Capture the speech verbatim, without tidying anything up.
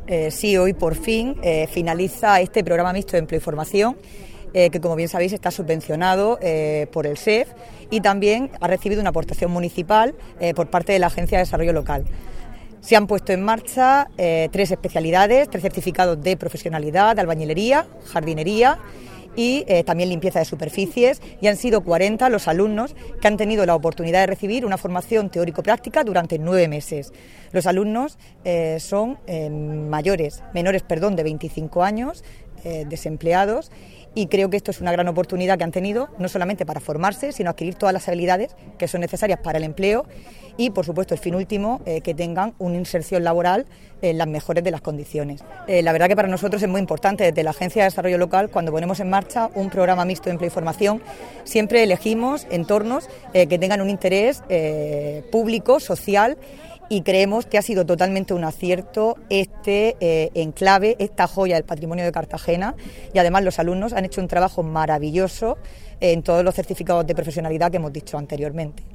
Eh, sí, hoy por fin eh, finaliza este programa mixto de empleo y formación, eh, que como bien sabéis está subvencionado eh, por el S E F y también ha recibido una aportación municipal eh, por parte de la Agencia de Desarrollo Local. Se han puesto en marcha eh, tres especialidades, tres certificados de profesionalidad, de albañilería, jardinería y eh, también limpieza de superficies, y han sido cuarenta los alumnos que han tenido la oportunidad de recibir una formación teórico-práctica durante nueve meses. Los alumnos eh, son eh, mayores, menores, perdón, de veinticinco años, eh, desempleados, y creo que esto es una gran oportunidad que han tenido, no solamente para formarse, sino adquirir todas las habilidades que son necesarias para el empleo y, por supuesto, el fin último, eh, que tengan una inserción laboral en las mejores de las condiciones. Eh, la verdad que para nosotros es muy importante, desde la Agencia de Desarrollo Local, cuando ponemos en marcha un programa mixto de empleo y formación, siempre elegimos entornos eh, que tengan un interés eh, público, social, y creemos que ha sido totalmente un acierto este eh, enclave, esta joya del patrimonio de Cartagena, y además los alumnos han hecho un trabajo maravilloso en todos los certificados de profesionalidad que hemos dicho anteriormente.